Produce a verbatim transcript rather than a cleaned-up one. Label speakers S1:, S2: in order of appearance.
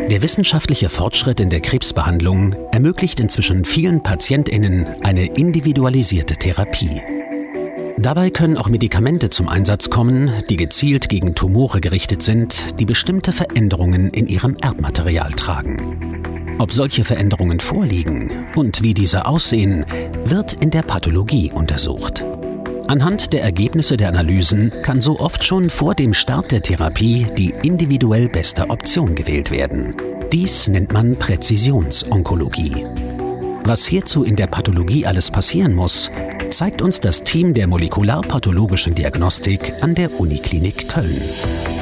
S1: Der wissenschaftliche Fortschritt in der Krebsbehandlung ermöglicht inzwischen vielen PatientInnen eine individualisierte Therapie. Dabei können auch Medikamente zum Einsatz kommen, die gezielt gegen Tumore gerichtet sind, die bestimmte Veränderungen in ihrem Erbmaterial tragen. Ob solche Veränderungen vorliegen und wie diese aussehen, wird in der Pathologie untersucht. Anhand der Ergebnisse der Analysen kann so oft schon vor dem Start der Therapie die individuell beste Option gewählt werden. Dies nennt man Präzisionsonkologie. Was hierzu in der Pathologie alles passieren muss, zeigt uns das Team der molekularpathologischen Diagnostik an der Uniklinik Köln.